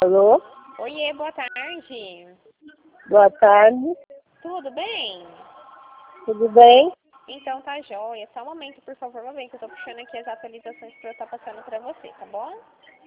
Alô? Oiê, boa tarde. Boa tarde. Tudo bem? Tudo bem? Então tá jóia. Só um momento, por favor, que eu tô puxando aqui as atualizações pra eu estar passando pra você, tá bom?